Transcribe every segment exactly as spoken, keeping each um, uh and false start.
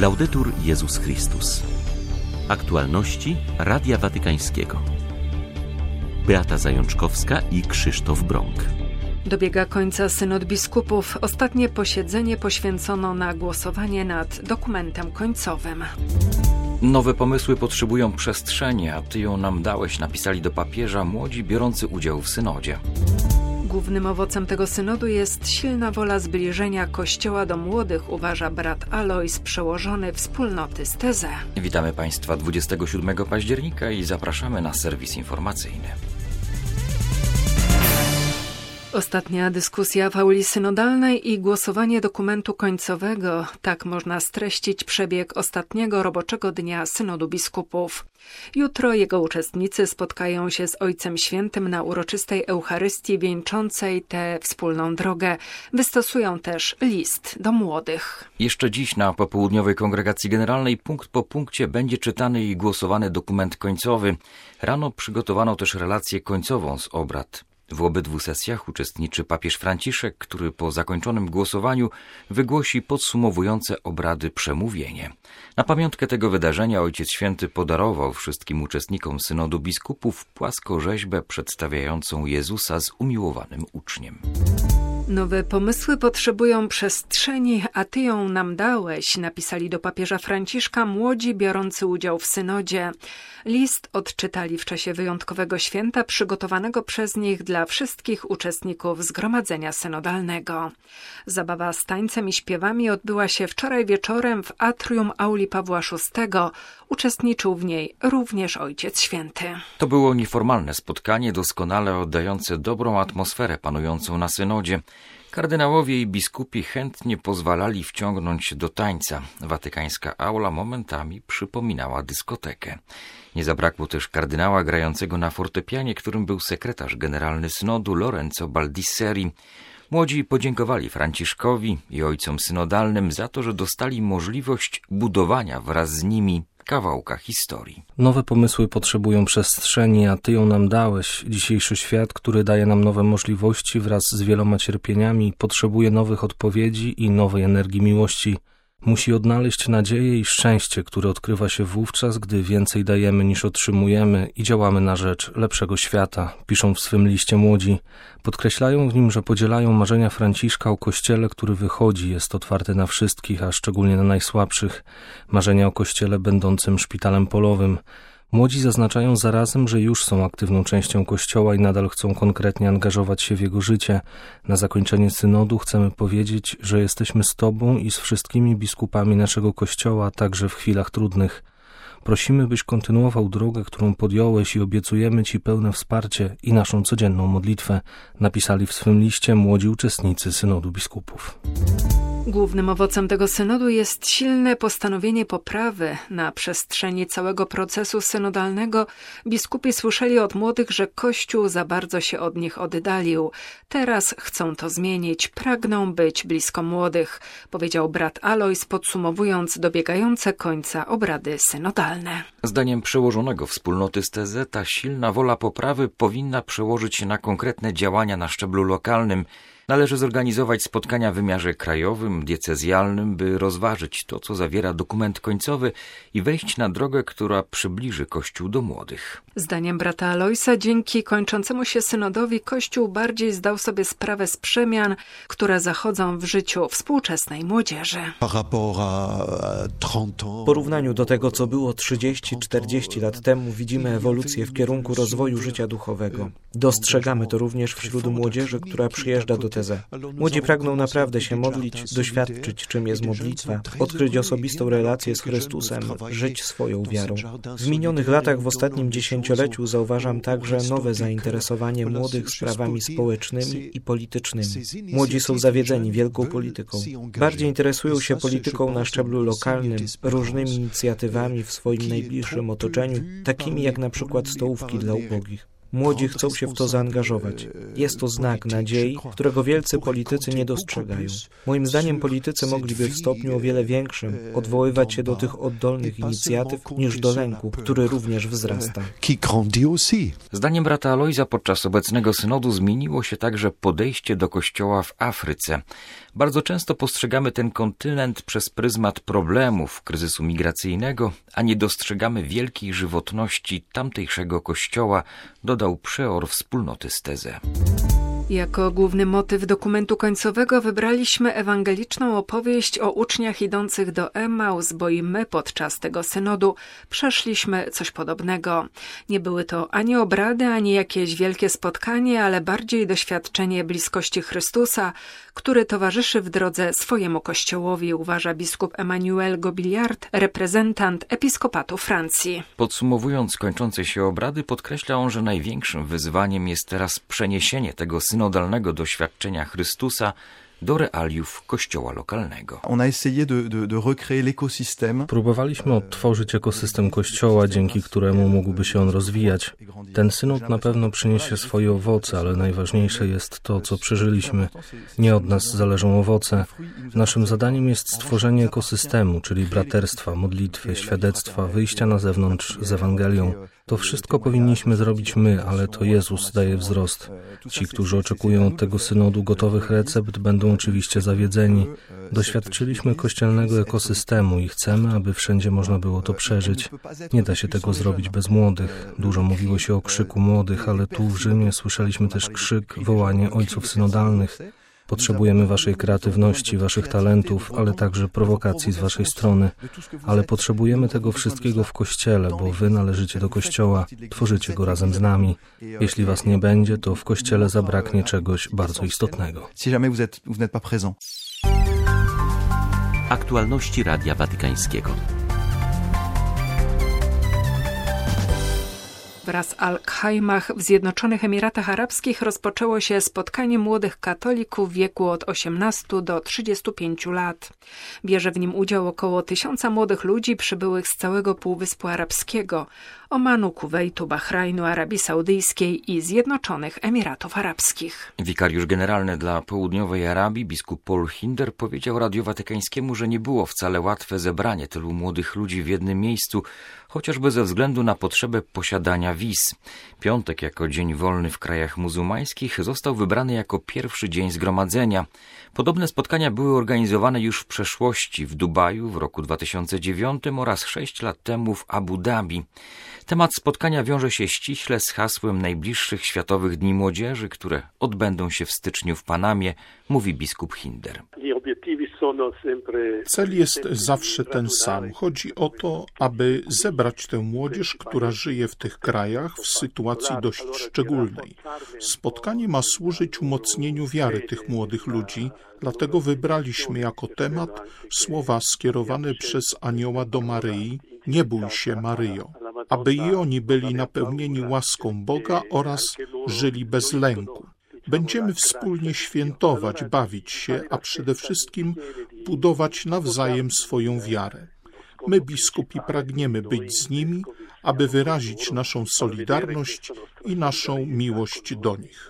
Laudetur Jezus Chrystus. Aktualności Radia Watykańskiego. Beata Zajączkowska i Krzysztof Brąk. Dobiega końca synod biskupów. Ostatnie posiedzenie poświęcono na głosowanie nad dokumentem końcowym. Nowe pomysły potrzebują przestrzeni, a Ty ją nam dałeś, napisali do papieża młodzi biorący udział w synodzie. Głównym owocem tego synodu jest silna wola zbliżenia Kościoła do młodych, uważa brat Alois, przełożony wspólnoty z Teze. Witamy Państwa dwudziestego siódmego października i zapraszamy na serwis informacyjny. Ostatnia dyskusja w auli synodalnej i głosowanie dokumentu końcowego. Tak można streścić przebieg ostatniego roboczego dnia synodu biskupów. Jutro jego uczestnicy spotkają się z Ojcem Świętym na uroczystej Eucharystii wieńczącej tę wspólną drogę. Wystosują też list do młodych. Jeszcze dziś na popołudniowej kongregacji generalnej punkt po punkcie będzie czytany i głosowany dokument końcowy. Rano przygotowano też relację końcową z obrad. W obydwu sesjach uczestniczy papież Franciszek, który po zakończonym głosowaniu wygłosi podsumowujące obrady przemówienie. Na pamiątkę tego wydarzenia Ojciec Święty podarował wszystkim uczestnikom synodu biskupów płaskorzeźbę przedstawiającą Jezusa z umiłowanym uczniem. Nowe pomysły potrzebują przestrzeni, a Ty ją nam dałeś, napisali do papieża Franciszka młodzi biorący udział w synodzie. List odczytali w czasie wyjątkowego święta przygotowanego przez nich dla wszystkich uczestników zgromadzenia synodalnego. Zabawa z tańcem i śpiewami odbyła się wczoraj wieczorem w atrium auli Pawła szóstego. Uczestniczył w niej również Ojciec Święty. To było nieformalne spotkanie, doskonale oddające dobrą atmosferę panującą na synodzie. Kardynałowie i biskupi chętnie pozwalali wciągnąć do tańca. Watykańska aula momentami przypominała dyskotekę. Nie zabrakło też kardynała grającego na fortepianie, którym był sekretarz generalny synodu Lorenzo Baldisseri. Młodzi podziękowali Franciszkowi i ojcom synodalnym za to, że dostali możliwość budowania wraz z nimi kawałka historii. Nowe pomysły potrzebują przestrzeni, a Ty ją nam dałeś. Dzisiejszy świat, który daje nam nowe możliwości wraz z wieloma cierpieniami, potrzebuje nowych odpowiedzi i nowej energii miłości. Musi odnaleźć nadzieję i szczęście, które odkrywa się wówczas, gdy więcej dajemy niż otrzymujemy i działamy na rzecz lepszego świata, piszą w swym liście młodzi. Podkreślają w nim, że podzielają marzenia Franciszka o Kościele, który wychodzi, jest otwarty na wszystkich, a szczególnie na najsłabszych. Marzenia o Kościele będącym szpitalem polowym. Młodzi zaznaczają zarazem, że już są aktywną częścią Kościoła i nadal chcą konkretnie angażować się w jego życie. Na zakończenie synodu chcemy powiedzieć, że jesteśmy z Tobą i z wszystkimi biskupami naszego Kościoła, także w chwilach trudnych. Prosimy, byś kontynuował drogę, którą podjąłeś i obiecujemy Ci pełne wsparcie i naszą codzienną modlitwę, napisali w swym liście młodzi uczestnicy synodu biskupów. Głównym owocem tego synodu jest silne postanowienie poprawy. Na przestrzeni całego procesu synodalnego biskupi słyszeli od młodych, że Kościół za bardzo się od nich oddalił. Teraz chcą to zmienić, pragną być blisko młodych, powiedział brat Alois, podsumowując dobiegające końca obrady synodalne. Zdaniem przełożonego wspólnoty z Teze ta silna wola poprawy powinna przełożyć się na konkretne działania na szczeblu lokalnym. Należy zorganizować spotkania w wymiarze krajowym, diecezjalnym, by rozważyć to, co zawiera dokument końcowy i wejść na drogę, która przybliży Kościół do młodych. Zdaniem brata Aloisa, dzięki kończącemu się synodowi Kościół bardziej zdał sobie sprawę z przemian, które zachodzą w życiu współczesnej młodzieży. W porównaniu do tego, co było trzydzieści czterdzieści lat temu, widzimy ewolucję w kierunku rozwoju życia duchowego. Dostrzegamy to również wśród młodzieży, która przyjeżdża do Teze. Młodzi pragną naprawdę się modlić, doświadczyć, czym jest modlitwa, odkryć osobistą relację z Chrystusem, żyć swoją wiarą. W minionych latach, w ostatnim dziesięcioleciu zauważam także nowe zainteresowanie młodych sprawami społecznymi i politycznymi. Młodzi są zawiedzeni wielką polityką. Bardziej interesują się polityką na szczeblu lokalnym, różnymi inicjatywami w swoim najbliższym otoczeniu, takimi jak na przykład stołówki dla ubogich. Młodzi chcą się w to zaangażować. Jest to znak nadziei, którego wielcy politycy nie dostrzegają. Moim zdaniem politycy mogliby w stopniu o wiele większym odwoływać się do tych oddolnych inicjatyw niż do lęku, który również wzrasta. Zdaniem brata Alojza podczas obecnego synodu zmieniło się także podejście do Kościoła w Afryce. Bardzo często postrzegamy ten kontynent przez pryzmat problemów, kryzysu migracyjnego, a nie dostrzegamy wielkiej żywotności tamtejszego Kościoła, dodał przeor wspólnoty z Teze. Jako główny motyw dokumentu końcowego wybraliśmy ewangeliczną opowieść o uczniach idących do Emaus, bo i my podczas tego synodu przeszliśmy coś podobnego. Nie były to ani obrady, ani jakieś wielkie spotkanie, ale bardziej doświadczenie bliskości Chrystusa, który towarzyszy w drodze swojemu Kościołowi, uważa biskup Emmanuel Gobiliard, reprezentant episkopatu Francji. Podsumowując kończące się obrady, podkreśla on, że największym wyzwaniem jest teraz przeniesienie tego synodalnego doświadczenia Chrystusa do realiów kościoła lokalnego. Próbowaliśmy odtworzyć ekosystem kościoła, dzięki któremu mógłby się on rozwijać. Ten synod na pewno przyniesie swoje owoce, ale najważniejsze jest to, co przeżyliśmy. Nie od nas zależą owoce. Naszym zadaniem jest stworzenie ekosystemu, czyli braterstwa, modlitwy, świadectwa, wyjścia na zewnątrz z Ewangelią. To wszystko powinniśmy zrobić my, ale to Jezus daje wzrost. Ci, którzy oczekują od tego synodu gotowych recept, będą oczywiście zawiedzeni. Doświadczyliśmy kościelnego ekosystemu i chcemy, aby wszędzie można było to przeżyć. Nie da się tego zrobić bez młodych. Dużo mówiło się o krzyku młodych, ale tu w Rzymie słyszeliśmy też krzyk, wołanie ojców synodalnych. Potrzebujemy waszej kreatywności, waszych talentów, ale także prowokacji z waszej strony. Ale potrzebujemy tego wszystkiego w Kościele, bo wy należycie do Kościoła, tworzycie go razem z nami. Jeśli was nie będzie, to w Kościele zabraknie czegoś bardzo istotnego. Aktualności Radia Watykańskiego. Wraz z Al-Khaimah w Zjednoczonych Emiratach Arabskich rozpoczęło się spotkanie młodych katolików w wieku od osiemnastu do trzydziestu pięciu lat. Bierze w nim udział około tysiąca młodych ludzi przybyłych z całego Półwyspu Arabskiego, Omanu, Kuwejtu, Bahrajnu, Arabii Saudyjskiej i Zjednoczonych Emiratów Arabskich. Wikariusz generalny dla Południowej Arabii, biskup Paul Hinder, powiedział Radiu Watykańskiemu, że nie było wcale łatwe zebranie tylu młodych ludzi w jednym miejscu, chociażby ze względu na potrzebę posiadania wiz. Piątek jako dzień wolny w krajach muzułmańskich został wybrany jako pierwszy dzień zgromadzenia. Podobne spotkania były organizowane już w przeszłości w Dubaju w roku dwa tysiące dziewiątym oraz sześć lat temu w Abu Dhabi. Temat spotkania wiąże się ściśle z hasłem najbliższych Światowych Dni Młodzieży, które odbędą się w styczniu w Panamie, mówi biskup Hinder. Cel jest zawsze ten sam. Chodzi o to, aby zebrać tę młodzież, która żyje w tych krajach w sytuacji dość szczególnej. Spotkanie ma służyć umocnieniu wiary tych młodych ludzi, dlatego wybraliśmy jako temat słowa skierowane przez anioła do Maryi: nie bój się, Maryjo, aby i oni byli napełnieni łaską Boga oraz żyli bez lęku. Będziemy wspólnie świętować, bawić się, a przede wszystkim budować nawzajem swoją wiarę. My, biskupi, pragniemy być z nimi, aby wyrazić naszą solidarność i naszą miłość do nich.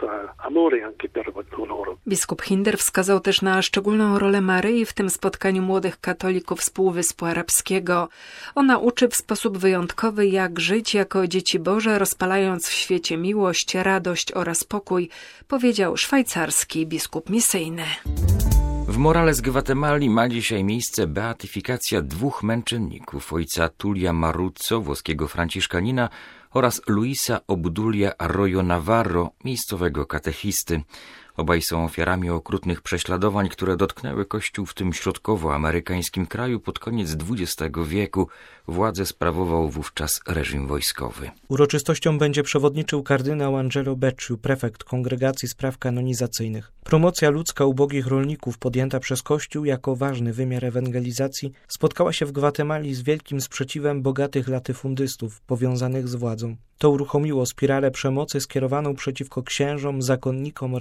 Biskup Hinder wskazał też na szczególną rolę Maryi w tym spotkaniu młodych katolików z Półwyspu Arabskiego. Ona uczy w sposób wyjątkowy, jak żyć jako dzieci Boże, rozpalając w świecie miłość, radość oraz pokój, powiedział szwajcarski biskup misyjny. W Morales, Gwatemali ma dzisiaj miejsce beatyfikacja dwóch męczenników, ojca Tulia Maruzzo, włoskiego franciszkanina, oraz Luisa Obdulia Arroyo Navarro, miejscowego katechisty. Obaj są ofiarami okrutnych prześladowań, które dotknęły Kościół w tym środkowoamerykańskim kraju pod koniec dwudziestego wieku. Władzę sprawował wówczas reżim wojskowy. Uroczystością będzie przewodniczył kardynał Angelo Becciu, prefekt Kongregacji Spraw Kanonizacyjnych. Promocja ludzka ubogich rolników podjęta przez Kościół jako ważny wymiar ewangelizacji spotkała się w Gwatemali z wielkim sprzeciwem bogatych latyfundystów powiązanych z władzą. To uruchomiło spiralę przemocy skierowaną przeciwko księżom, zakonnikom oraz katechizmom.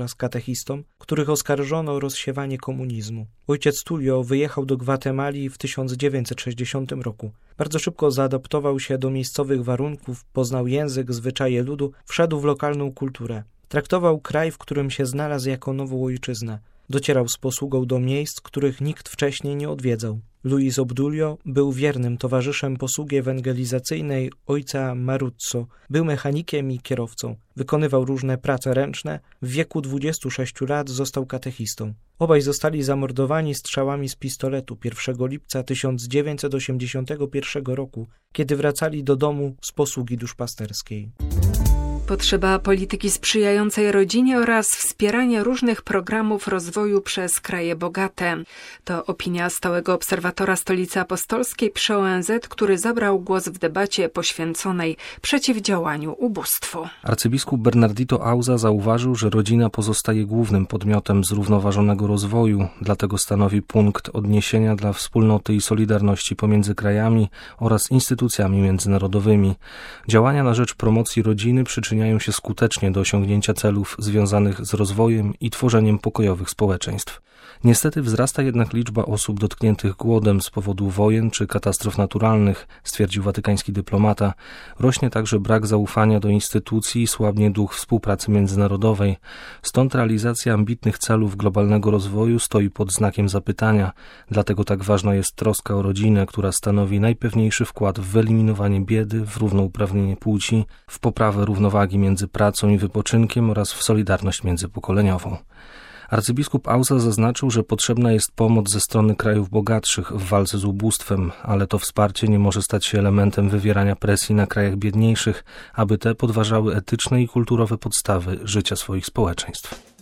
katechistom, których oskarżono o rozsiewanie komunizmu. Ojciec Tulio wyjechał do Gwatemali w tysiąc dziewięćset sześćdziesiątym roku. Bardzo szybko zaadaptował się do miejscowych warunków, poznał język, zwyczaje ludu, wszedł w lokalną kulturę. Traktował kraj, w którym się znalazł, jako nową ojczyznę. Docierał z posługą do miejsc, których nikt wcześniej nie odwiedzał. Luis Obdulio był wiernym towarzyszem posługi ewangelizacyjnej ojca Maruzzo. Był mechanikiem i kierowcą. Wykonywał różne prace ręczne. W wieku dwudziestu sześciu lat został katechistą. Obaj zostali zamordowani strzałami z pistoletu pierwszego lipca tysiąc dziewięćset osiemdziesiątego pierwszego roku, kiedy wracali do domu z posługi duszpasterskiej. Potrzeba polityki sprzyjającej rodzinie oraz wspierania różnych programów rozwoju przez kraje bogate. To opinia stałego obserwatora Stolicy Apostolskiej przy O N Z, który zabrał głos w debacie poświęconej przeciwdziałaniu ubóstwu. Arcybiskup Bernardito Auza zauważył, że rodzina pozostaje głównym podmiotem zrównoważonego rozwoju, dlatego stanowi punkt odniesienia dla wspólnoty i solidarności pomiędzy krajami oraz instytucjami międzynarodowymi. Działania na rzecz promocji rodziny przyczyniają się skutecznie do osiągnięcia celów związanych z rozwojem i tworzeniem pokojowych społeczeństw. Niestety wzrasta jednak liczba osób dotkniętych głodem z powodu wojen czy katastrof naturalnych, stwierdził watykański dyplomata. Rośnie także brak zaufania do instytucji i słabnie duch współpracy międzynarodowej. Stąd realizacja ambitnych celów globalnego rozwoju stoi pod znakiem zapytania. Dlatego tak ważna jest troska o rodzinę, która stanowi najpewniejszy wkład w wyeliminowanie biedy, w równouprawnienie płci, w poprawę równowagi między pracą i wypoczynkiem oraz w solidarność międzypokoleniową. Arcybiskup Auza zaznaczył, że potrzebna jest pomoc ze strony krajów bogatszych w walce z ubóstwem, ale to wsparcie nie może stać się elementem wywierania presji na krajach biedniejszych, aby te podważały etyczne i kulturowe podstawy życia swoich społeczeństw.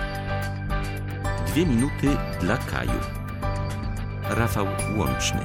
Dwie minuty dla Kaju. Rafał Łączny.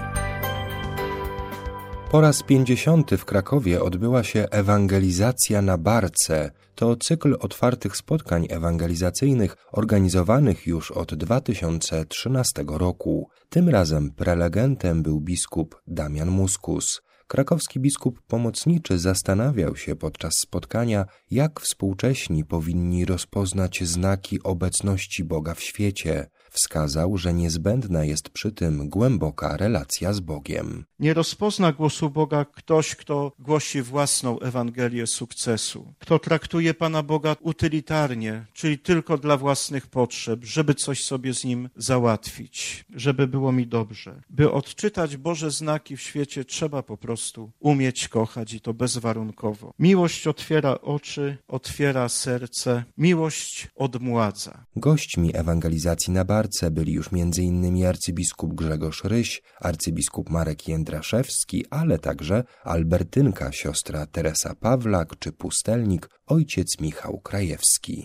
Po raz pięćdziesiąty w Krakowie odbyła się ewangelizacja na barce. To cykl otwartych spotkań ewangelizacyjnych organizowanych już od dwa tysiące trzynastego roku. Tym razem prelegentem był biskup Damian Muskus. Krakowski biskup pomocniczy zastanawiał się podczas spotkania, jak współcześni powinni rozpoznać znaki obecności Boga w świecie. Wskazał, że niezbędna jest przy tym głęboka relacja z Bogiem. Nie rozpozna głosu Boga ktoś, kto głosi własną Ewangelię sukcesu, kto traktuje Pana Boga utylitarnie, czyli tylko dla własnych potrzeb, żeby coś sobie z Nim załatwić, żeby było mi dobrze. By odczytać Boże znaki w świecie, trzeba po prostu umieć kochać i to bezwarunkowo. Miłość otwiera oczy, otwiera serce, miłość odmładza. Gośćmi ewangelizacji na barce byli już między innymi arcybiskup Grzegorz Ryś, arcybiskup Marek Jędraszewski, ale także Albertynka, siostra Teresa Pawlak czy pustelnik ojciec Michał Krajewski.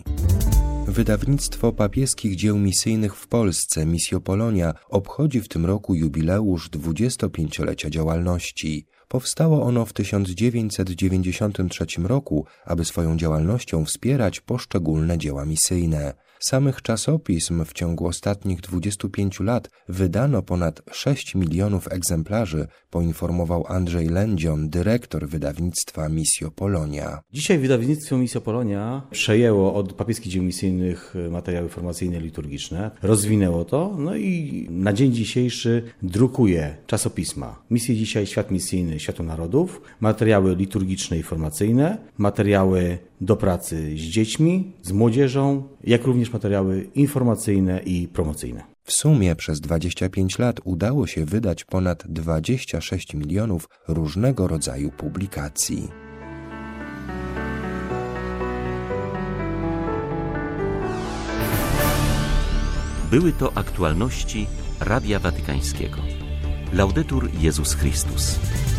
Wydawnictwo papieskich dzieł misyjnych w Polsce, Missio Polonia, obchodzi w tym roku jubileusz dwudziestopięciolecia działalności. Powstało ono w tysiąc dziewięćset dziewięćdziesiątym trzecim roku, aby swoją działalnością wspierać poszczególne dzieła misyjne. Samych czasopism w ciągu ostatnich dwudziestu pięciu lat wydano ponad sześć milionów egzemplarzy, poinformował Andrzej Lędzion, dyrektor wydawnictwa Missio Polonia. Dzisiaj wydawnictwo Missio Polonia przejęło od papieskich dzieł misyjnych materiały formacyjne, liturgiczne, rozwinęło to, no i na dzień dzisiejszy drukuje czasopisma. Misje dzisiaj, Świat Misyjny, Światu Narodów, materiały liturgiczne i formacyjne, materiały do pracy z dziećmi, z młodzieżą, jak również materiały informacyjne i promocyjne. W sumie przez dwadzieścia pięć lat udało się wydać ponad dwadzieścia sześć milionów różnego rodzaju publikacji. Były to aktualności Radia Watykańskiego. Laudetur Jezus Chrystus.